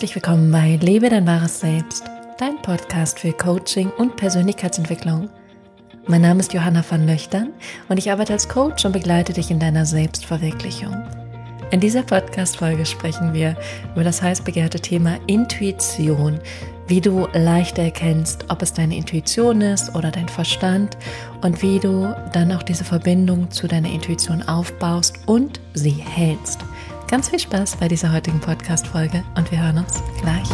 Herzlich willkommen bei Lebe dein wahres Selbst, dein Podcast für Coaching und Persönlichkeitsentwicklung. Mein Name ist Johanna van Löchtern und ich arbeite als Coach und begleite dich in deiner Selbstverwirklichung. In dieser Podcast-Folge sprechen wir über das heiß begehrte Thema Intuition, wie du leichter erkennst, ob es deine Intuition ist oder dein Verstand und wie du dann auch diese Verbindung zu deiner Intuition aufbaust und sie hältst. Ganz viel Spaß bei dieser heutigen Podcast-Folge und wir hören uns gleich.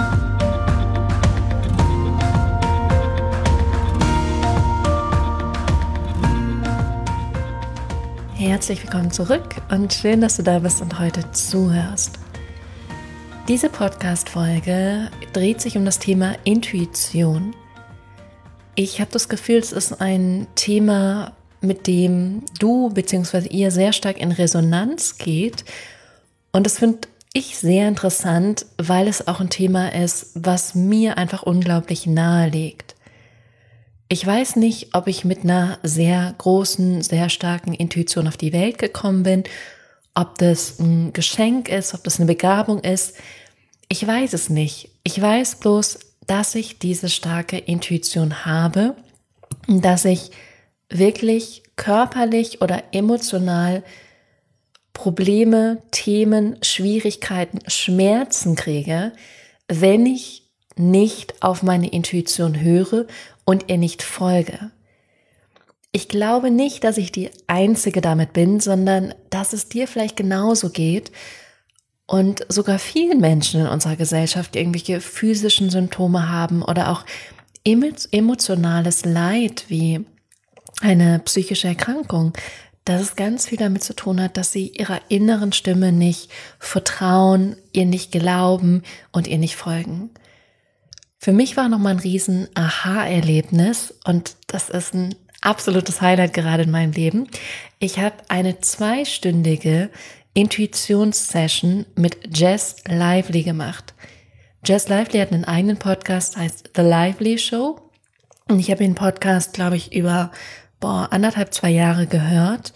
Herzlich willkommen zurück und schön, dass du da bist und heute zuhörst. Diese Podcast-Folge dreht sich um das Thema Intuition. Ich habe das Gefühl, es ist ein Thema, mit dem du bzw. ihr sehr stark in Resonanz geht. Und das finde ich sehr interessant, weil es auch ein Thema ist, was mir einfach unglaublich nahe liegt. Ich weiß nicht, ob ich mit einer sehr großen, sehr starken Intuition auf die Welt gekommen bin, ob das ein Geschenk ist, ob das eine Begabung ist. Ich weiß es nicht. Ich weiß bloß, dass ich diese starke Intuition habe, dass ich wirklich körperlich oder emotional Probleme, Themen, Schwierigkeiten, Schmerzen kriege, wenn ich nicht auf meine Intuition höre und ihr nicht folge. Ich glaube nicht, dass ich die Einzige damit bin, sondern dass es dir vielleicht genauso geht und sogar vielen Menschen in unserer Gesellschaft irgendwelche physischen Symptome haben oder auch emotionales Leid wie eine psychische Erkrankung, dass es ganz viel damit zu tun hat, dass sie ihrer inneren Stimme nicht vertrauen, ihr nicht glauben und ihr nicht folgen. Für mich war nochmal ein riesen Aha-Erlebnis und das ist ein absolutes Highlight gerade in meinem Leben. Ich habe eine 2-stündige Intuitionssession mit Jess Lively gemacht. Jess Lively hat einen eigenen Podcast, heißt The Lively Show. Und ich habe den Podcast, glaube ich, über 1,5, 2 Jahre gehört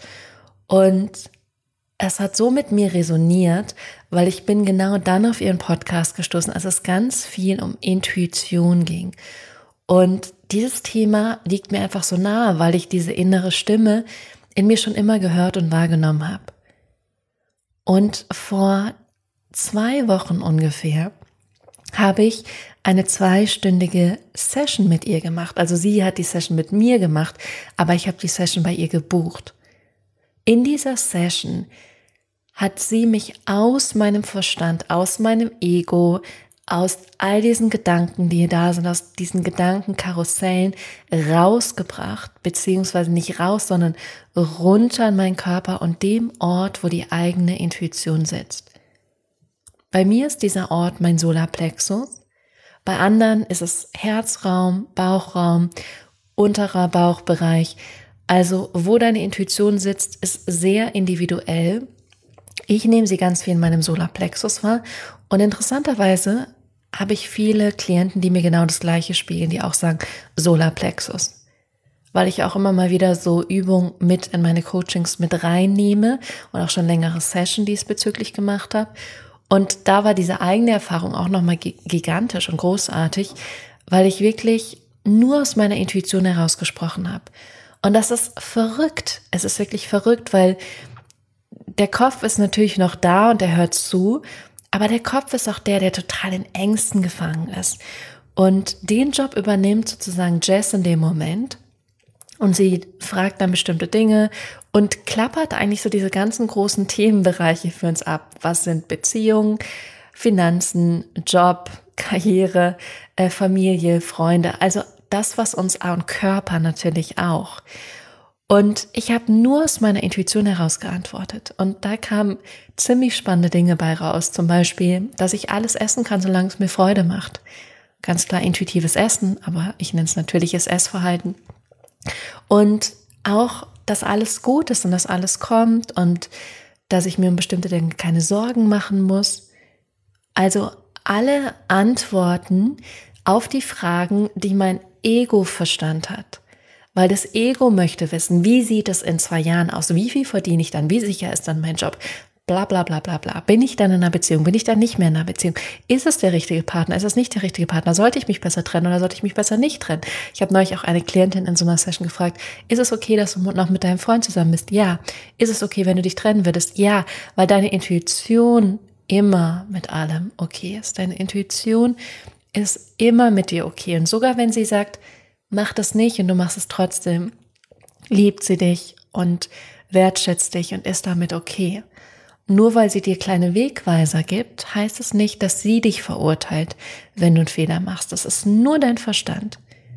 und es hat so mit mir resoniert, weil ich bin genau dann auf ihren Podcast gestoßen, als es ganz viel um Intuition ging. Und dieses Thema liegt mir einfach so nahe, weil ich diese innere Stimme in mir schon immer gehört und wahrgenommen habe. Und vor 2 Wochen ungefähr habe ich eine 2-stündige Session mit ihr gemacht. Also sie hat die Session mit mir gemacht, aber ich habe die Session bei ihr gebucht. In dieser Session hat sie mich aus meinem Verstand, aus meinem Ego, aus all diesen Gedanken, die hier da sind, aus diesen Gedankenkarussellen rausgebracht, beziehungsweise nicht raus, sondern runter in meinen Körper und dem Ort, wo die eigene Intuition sitzt. Bei mir ist dieser Ort mein Solarplexus. Bei anderen ist es Herzraum, Bauchraum, unterer Bauchbereich. Also wo deine Intuition sitzt, ist sehr individuell. Ich nehme sie ganz viel in meinem Solarplexus wahr. Und interessanterweise habe ich viele Klienten, die mir genau das Gleiche spiegeln, die auch sagen Solarplexus. Weil ich auch immer mal wieder so Übungen mit in meine Coachings mit reinnehme und auch schon längere Session diesbezüglich gemacht habe. Und da war diese eigene Erfahrung auch nochmal gigantisch und großartig, weil ich wirklich nur aus meiner Intuition herausgesprochen habe. Und das ist verrückt. Es ist wirklich verrückt, weil der Kopf ist natürlich noch da und der hört zu, aber der Kopf ist auch der total in Ängsten gefangen ist. Und den Job übernimmt sozusagen Jess in dem Moment. Und sie fragt dann bestimmte Dinge und klappert eigentlich so diese ganzen großen Themenbereiche für uns ab. Was sind Beziehungen, Finanzen, Job, Karriere, Familie, Freunde, also das, was uns und Körper natürlich auch. Und ich habe nur aus meiner Intuition heraus geantwortet. Und da kamen ziemlich spannende Dinge bei raus. Zum Beispiel, dass ich alles essen kann, solange es mir Freude macht. Ganz klar intuitives Essen, aber ich nenne es natürliches Essverhalten. Und auch, dass alles gut ist und dass alles kommt und dass ich mir um bestimmte Dinge keine Sorgen machen muss. Also alle Antworten auf die Fragen, die mein Ego-Verstand hat. Weil das Ego möchte wissen, wie sieht es in 2 Jahren aus? Wie viel verdiene ich dann? Wie sicher ist dann mein Job? bla bla bla bla bla. Bin ich dann in einer Beziehung? Bin ich dann nicht mehr in einer Beziehung? Ist es der richtige Partner? Ist es nicht der richtige Partner? Sollte ich mich besser trennen oder sollte ich mich besser nicht trennen? Ich habe neulich auch eine Klientin in so einer Session gefragt, ist es okay, dass du noch mit deinem Freund zusammen bist? Ja. Ist es okay, wenn du dich trennen würdest? Ja, weil deine Intuition immer mit allem okay ist. Deine Intuition ist immer mit dir okay. Und sogar wenn sie sagt, mach das nicht und du machst es trotzdem, liebt sie dich und wertschätzt dich und ist damit okay. Nur weil sie dir kleine Wegweiser gibt, heißt es nicht, dass sie dich verurteilt, wenn du einen Fehler machst. Das ist nur dein Verstand.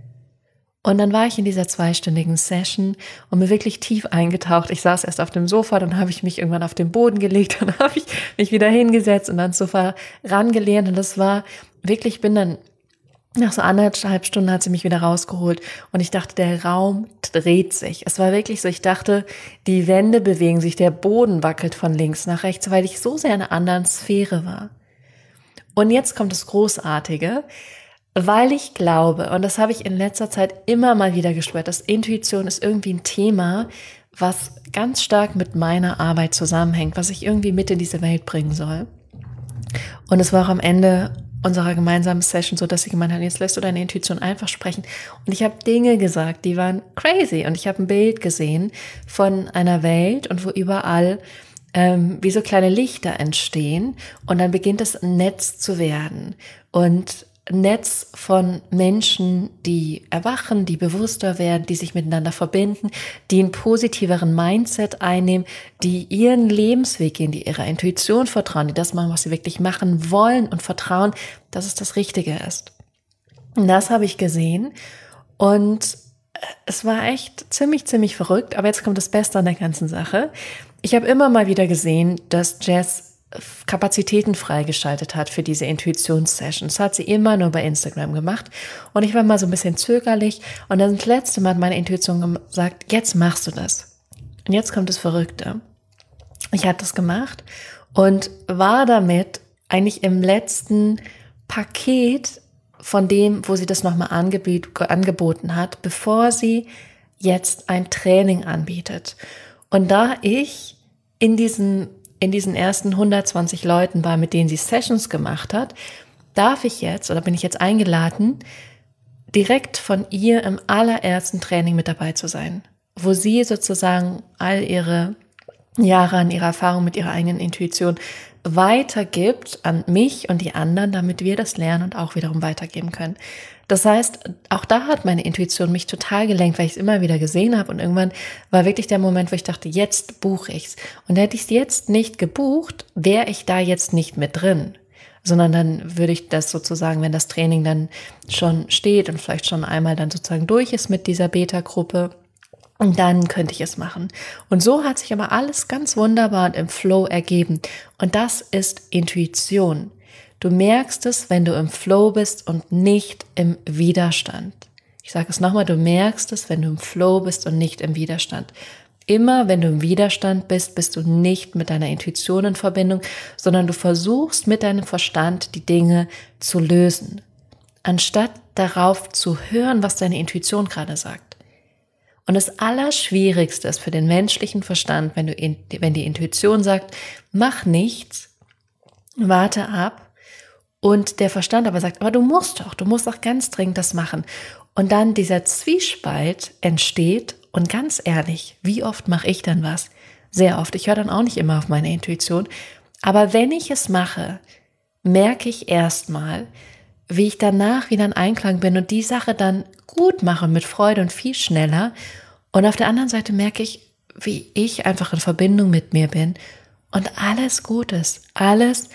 Und dann war ich in dieser 2-stündigen Session und mir wirklich tief eingetaucht. Ich saß erst auf dem Sofa, dann habe ich mich irgendwann auf den Boden gelegt, dann habe ich mich wieder hingesetzt und ans Sofa rangelehnt. Und das war wirklich, ich bin dann nach so 1,5 Stunden hat sie mich wieder rausgeholt und ich dachte, der Raum dreht sich. Es war wirklich so, ich dachte, die Wände bewegen sich, der Boden wackelt von links nach rechts, weil ich so sehr in einer anderen Sphäre war. Und jetzt kommt das Großartige, weil ich glaube, und das habe ich in letzter Zeit immer mal wieder gespürt, dass Intuition ist irgendwie ein Thema, was ganz stark mit meiner Arbeit zusammenhängt, was ich irgendwie mit in diese Welt bringen soll. Und es war auch am Ende unserer gemeinsamen Session so, dass sie gemeint hat, jetzt lässt du deine Intuition einfach sprechen. Und ich habe Dinge gesagt, die waren crazy. Und ich habe ein Bild gesehen von einer Welt und wo überall wie so kleine Lichter entstehen. Und dann beginnt es ein Netz zu werden. Und Netz von Menschen, die erwachen, die bewusster werden, die sich miteinander verbinden, die einen positiveren Mindset einnehmen, die ihren Lebensweg gehen, die ihrer Intuition vertrauen, die das machen, was sie wirklich machen wollen und vertrauen, dass es das Richtige ist. Und das habe ich gesehen und es war echt ziemlich verrückt, aber jetzt kommt das Beste an der ganzen Sache. Ich habe immer mal wieder gesehen, dass Jess Kapazitäten freigeschaltet hat für diese Intuitionssessions. Das hat sie immer nur bei Instagram gemacht. Und ich war mal so ein bisschen zögerlich. Und dann das letzte Mal hat meine Intuition gesagt, jetzt machst du das. Und jetzt kommt das Verrückte. Ich habe das gemacht und war damit eigentlich im letzten Paket von dem, wo sie das nochmal angeboten hat, bevor sie jetzt ein Training anbietet. Und da ich in diesen ersten 120 Leuten war, mit denen sie Sessions gemacht hat, bin ich jetzt eingeladen, direkt von ihr im allerersten Training mit dabei zu sein, wo sie sozusagen all ihre Jahre an ihrer Erfahrung mit ihrer eigenen Intuition weitergibt an mich und die anderen, damit wir das lernen und auch wiederum weitergeben können. Das heißt, auch da hat meine Intuition mich total gelenkt, weil ich es immer wieder gesehen habe und irgendwann war wirklich der Moment, wo ich dachte, jetzt buche ich's. Und hätte ich es jetzt nicht gebucht, wäre ich da jetzt nicht mit drin, sondern dann würde ich das sozusagen, wenn das Training dann schon steht und vielleicht schon einmal dann sozusagen durch ist mit dieser Beta-Gruppe, und dann könnte ich es machen. Und so hat sich aber alles ganz wunderbar und im Flow ergeben. Und das ist Intuition. Du merkst es, wenn du im Flow bist und nicht im Widerstand. Ich sage es nochmal, du merkst es, wenn du im Flow bist und nicht im Widerstand. Immer wenn du im Widerstand bist, bist du nicht mit deiner Intuition in Verbindung, sondern du versuchst mit deinem Verstand die Dinge zu lösen, anstatt darauf zu hören, was deine Intuition gerade sagt. Und das Allerschwierigste ist für den menschlichen Verstand, wenn die Intuition sagt, mach nichts, warte ab, und der Verstand aber sagt, aber du musst doch ganz dringend das machen. Und dann dieser Zwiespalt entsteht und ganz ehrlich, wie oft mache ich dann was? Sehr oft. Ich höre dann auch nicht immer auf meine Intuition. Aber wenn ich es mache, merke ich erstmal, wie ich danach wieder in Einklang bin und die Sache dann gut mache mit Freude und viel schneller. Und auf der anderen Seite merke ich, wie ich einfach in Verbindung mit mir bin und alles gut ist, alles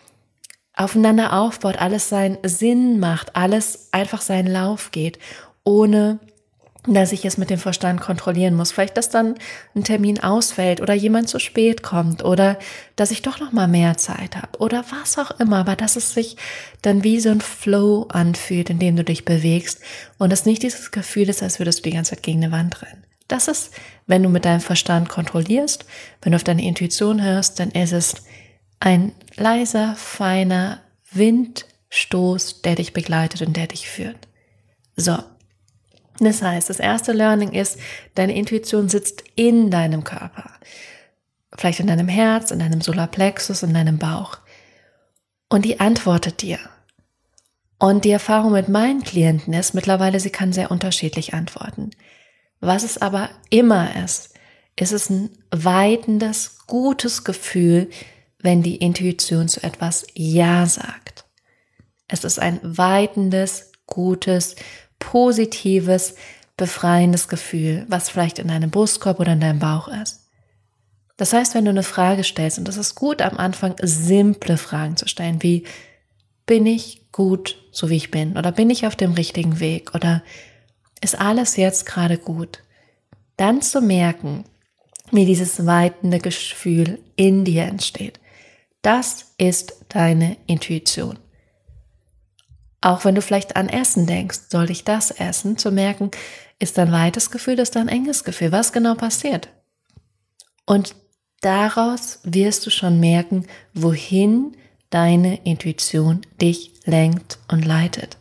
aufeinander aufbaut, alles seinen Sinn macht, alles einfach seinen Lauf geht, ohne dass ich es mit dem Verstand kontrollieren muss. Vielleicht, dass dann ein Termin ausfällt oder jemand zu spät kommt oder dass ich doch noch mal mehr Zeit habe oder was auch immer, aber dass es sich dann wie so ein Flow anfühlt, in dem du dich bewegst und es nicht dieses Gefühl ist, als würdest du die ganze Zeit gegen eine Wand rennen. Das ist, wenn du mit deinem Verstand kontrollierst, wenn du auf deine Intuition hörst, dann ist es ein leiser, feiner Windstoß, der dich begleitet und der dich führt. So. Das heißt, das erste Learning ist, deine Intuition sitzt in deinem Körper. vielleicht in deinem Herz, in deinem Solarplexus, in deinem Bauch. Und die antwortet dir. Und die Erfahrung mit meinen Klienten ist mittlerweile, sie kann sehr unterschiedlich antworten. Was es aber immer ist es ein weitendes, gutes Gefühl, wenn die Intuition zu etwas Ja sagt. Es ist ein weitendes, gutes, positives, befreiendes Gefühl, was vielleicht in deinem Brustkorb oder in deinem Bauch ist. Das heißt, wenn du eine Frage stellst, und das ist gut am Anfang, simple Fragen zu stellen, wie: Bin ich gut, so wie ich bin? Oder bin ich auf dem richtigen Weg? Oder ist alles jetzt gerade gut? Dann zu merken, wie dieses weitende Gefühl in dir entsteht. Das ist deine Intuition. Auch wenn du vielleicht an Essen denkst, soll ich das essen? Zu merken, ist da ein weites Gefühl, ist da ein enges Gefühl? Was genau passiert? Und daraus wirst du schon merken, wohin deine Intuition dich lenkt und leitet.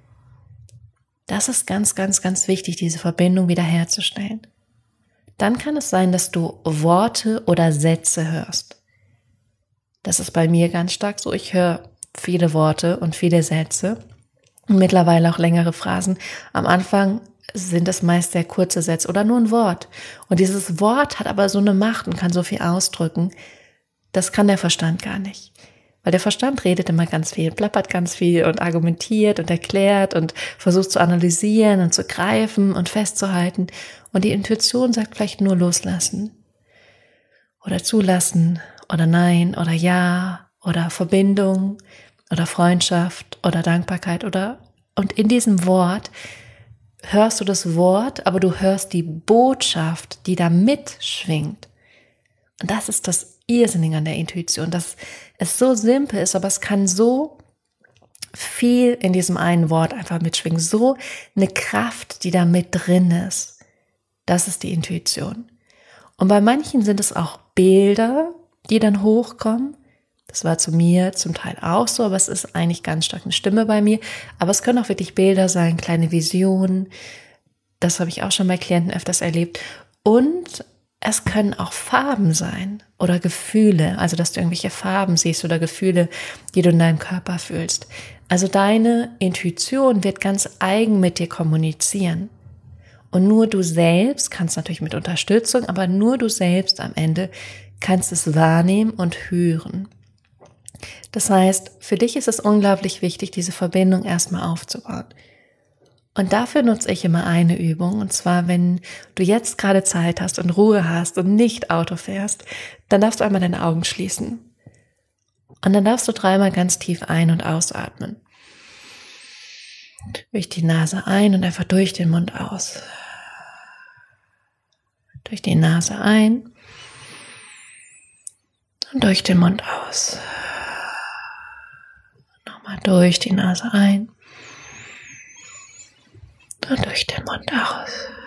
Das ist ganz, ganz, ganz wichtig, diese Verbindung wiederherzustellen. Dann kann es sein, dass du Worte oder Sätze hörst. Das ist bei mir ganz stark so. Ich höre viele Worte und viele Sätze und mittlerweile auch längere Phrasen. Am Anfang sind es meist sehr kurze Sätze oder nur ein Wort. Und dieses Wort hat aber so eine Macht und kann so viel ausdrücken. Das kann der Verstand gar nicht. Weil der Verstand redet immer ganz viel, plappert ganz viel und argumentiert und erklärt und versucht zu analysieren und zu greifen und festzuhalten. Und die Intuition sagt vielleicht nur loslassen oder zulassen oder nein oder ja oder Verbindung oder Freundschaft oder Dankbarkeit und in diesem Wort hörst du das Wort, aber du hörst die Botschaft, die da mitschwingt. Und das ist das Irrsinnige an der Intuition, dass es so simpel ist, aber es kann so viel in diesem einen Wort einfach mitschwingen, so eine Kraft, die da mit drin ist. Das ist die Intuition. Und bei manchen sind es auch Bilder, die dann hochkommen. Das war zu mir zum Teil auch so, aber es ist eigentlich ganz stark eine Stimme bei mir. Aber es können auch wirklich Bilder sein, kleine Visionen. Das habe ich auch schon bei Klienten öfters erlebt. Und es können auch Farben sein oder Gefühle, also dass du irgendwelche Farben siehst oder Gefühle, die du in deinem Körper fühlst. Also deine Intuition wird ganz eigen mit dir kommunizieren. Und nur du selbst kannst natürlich mit Unterstützung, aber nur du selbst am Ende kannst es wahrnehmen und hören. Das heißt, für dich ist es unglaublich wichtig, diese Verbindung erstmal aufzubauen. Und dafür nutze ich immer eine Übung, und zwar, wenn du jetzt gerade Zeit hast und Ruhe hast und nicht Auto fährst, dann darfst du einmal deine Augen schließen. Und dann darfst du 3-mal ganz tief ein- und ausatmen. Durch die Nase ein und einfach durch den Mund aus. Durch die Nase ein und durch den Mund aus. Nochmal durch die Nase ein. Und durch den Mund aus.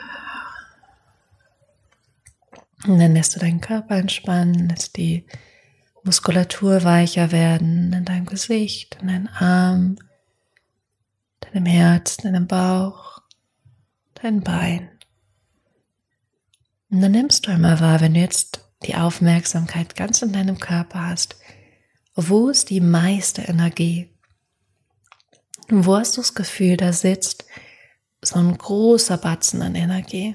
Und dann lässt du deinen Körper entspannen, lässt die Muskulatur weicher werden in deinem Gesicht, in deinen Arm, deinem Herz, deinem Bauch, dein Bein. Und dann nimmst du einmal wahr, wenn du jetzt die Aufmerksamkeit ganz in deinem Körper hast, wo ist die meiste Energie? Und wo hast du das Gefühl, da sitzt so ein großer Batzen an Energie?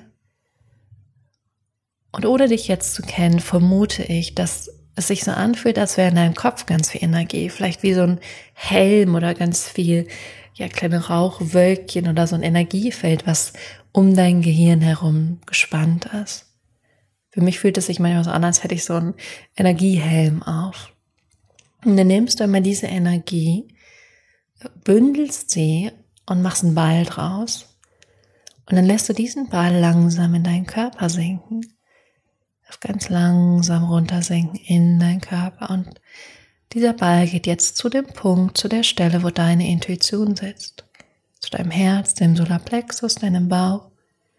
Und ohne dich jetzt zu kennen, vermute ich, dass es sich so anfühlt, als wäre in deinem Kopf ganz viel Energie, vielleicht wie so ein Helm oder ganz viel, kleine Rauchwölkchen oder so ein Energiefeld, was um dein Gehirn herum gespannt ist. Für mich fühlt es sich manchmal so an, als hätte ich so einen Energiehelm auf. Und dann nimmst du immer diese Energie, bündelst sie und machst einen Ball draus. Und dann lässt du diesen Ball langsam in deinen Körper sinken. Ganz langsam runtersinken in deinen Körper. Und dieser Ball geht jetzt zu dem Punkt, zu der Stelle, wo deine Intuition sitzt. Zu deinem Herz, dem Solarplexus, deinem Bauch.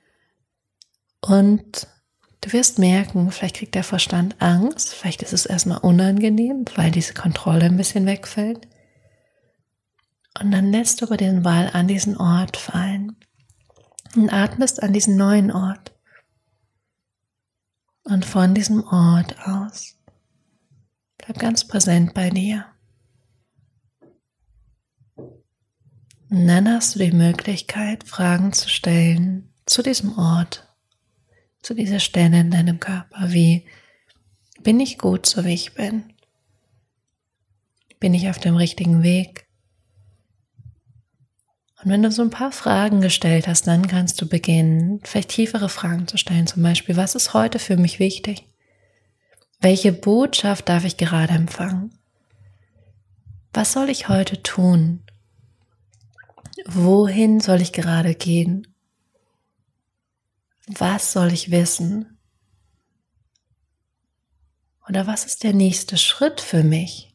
Und du wirst merken, vielleicht kriegt der Verstand Angst, vielleicht ist es erstmal unangenehm, weil diese Kontrolle ein bisschen wegfällt. Und dann lässt du aber den Ball an diesen Ort fallen und atmest an diesen neuen Ort. Und von diesem Ort aus bleib ganz präsent bei dir. Und dann hast du die Möglichkeit, Fragen zu stellen zu diesem Ort, zu dieser Stelle in deinem Körper, wie: Bin ich gut, so wie ich bin? Bin ich auf dem richtigen Weg? Und wenn du so ein paar Fragen gestellt hast, dann kannst du beginnen, vielleicht tiefere Fragen zu stellen. Zum Beispiel: Was ist heute für mich wichtig? Welche Botschaft darf ich gerade empfangen? Was soll ich heute tun? Wohin soll ich gerade gehen? Was soll ich wissen? Oder was ist der nächste Schritt für mich?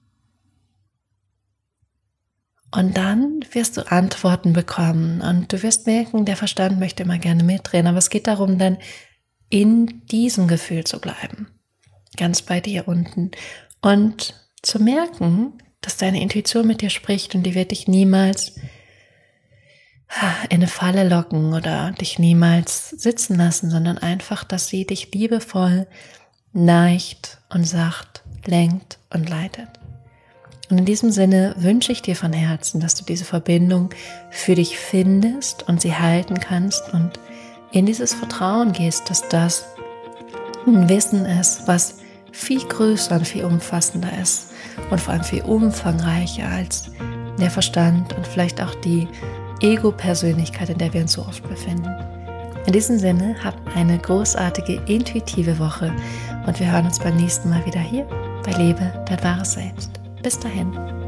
Und dann wirst du Antworten bekommen und du wirst merken, der Verstand möchte immer gerne mitdrehen, aber es geht darum, dann in diesem Gefühl zu bleiben, ganz bei dir unten und zu merken, dass deine Intuition mit dir spricht und die wird dich niemals in eine Falle locken oder dich niemals sitzen lassen, sondern einfach, dass sie dich liebevoll, leicht und sacht lenkt und leitet. Und in diesem Sinne wünsche ich dir von Herzen, dass du diese Verbindung für dich findest und sie halten kannst und in dieses Vertrauen gehst, dass das ein Wissen ist, was viel größer und viel umfassender ist und vor allem viel umfangreicher als der Verstand und vielleicht auch die Ego-Persönlichkeit, in der wir uns so oft befinden. In diesem Sinne, habt eine großartige, intuitive Woche und wir hören uns beim nächsten Mal wieder hier bei Lebe dein wahres Selbst. Bis dahin.